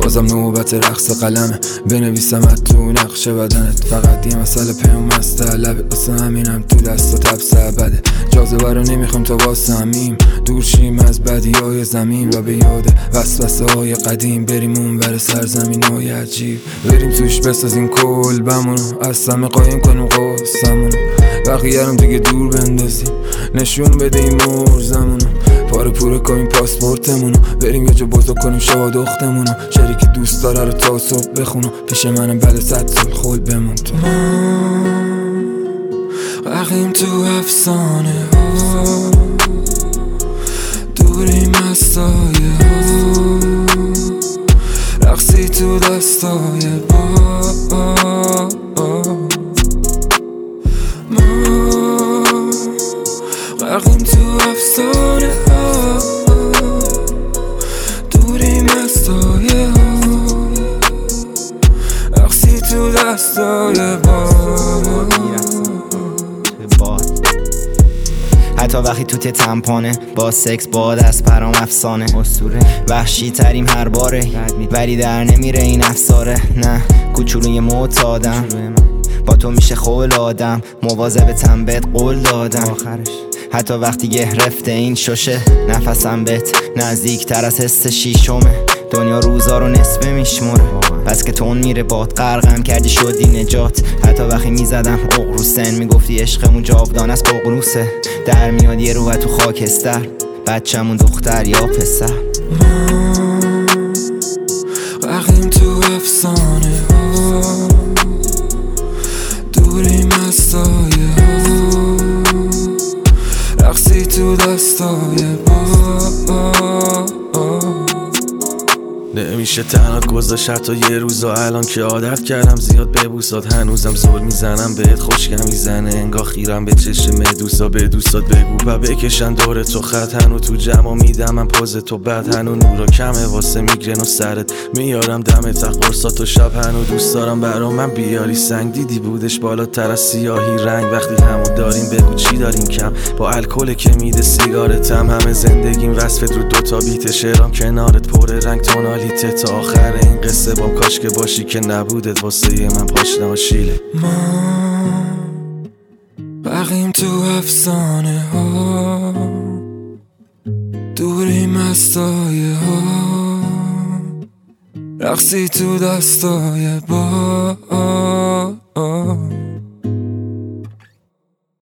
بازم نوبت رقص قلمه، بنویسم تو نقش بدنت. فقط یه مسئله پیام مستلبه، واسه همینم تو دست و تبس بده. جاذبه رو نمیخوام تا واسمیم، دور شیم از بدیای زمین و به یاد وسوسه های قدیم. بریم اون بر سرزمین های عجیب، بریم توش بسازیم کلبمونو، از سمه قایم کنیم قصمونو. بقیه رو دیگه دور بندازیم، نشون بدیم مرزمونو. پاره پوره کنیم پاسپورتمونو، بریم یه جا بزرگ کنیم شبا دختمونو. شعری که دوست داره رو تا صبح بخونو، پیش منم بله 100 سال خل بمون. تو غرقیم تو افسانه ها، دوریم از سایه ها، رقصی تو دستای با. غرقیم تو افسانه ها، دوریم از سایه ها، رقصی تو دستای باد. حتی وقتی تو تمپانه با سکس باد از پرام افسانه، وحشی تریم هر باره ولی در نمیره این افساره. نه کوچولوی معتادم، با تو میشه خول آدم، مواظبتم بهت قول دادم. حتی وقتی گرفته این شوشه، نفسم بهت نزدیکتر از حس شیشمه. دنیا روزا رو نصفه میشمره، پس که تون میره باد غرقم کردی شدی نجات. حتی وقتی میزدم اقروسن، میگفتی عشقمون جاودان از ققنوسه. در میاد یه رو تو خاکستر، بچه‌مون دختر یا پسر. غرقیم تو افسانه ها، دوریم از سایه ها، رقصی تو دستای با. نمیشه تنها گذاشت حتی یه روزا، الان که عادت کردم زیاد ببوسات. هنوزم زل میزنم بهت، خوشگم میزنه انگار خیرم به چشم مدوسا. به دوستات بگو و بکشن دور تو خط، هنو تو جمع میدم من پاز تو بد. هنو نورا کمه واسه میگرن و سرت میارم دم تا قرصات و شب. هنو دوست دارم برا من بیاری سنگ، دیدی بودش بالاتر از سیاهی رنگ. وقتی همو داریم بگو چی داریم کم، با الکل که میده سیگارتم. همه زندگیم وصفت رو دوتا بیت، شعرام کنارت پر رنگ تونالیته. تا آخر این قصه بام کاش که باشی که نبودت، واسه من پاشنه و شیله. ما غرقیم تو افسانه ها، دوریم از سایه ها، رقصی تو دستای با.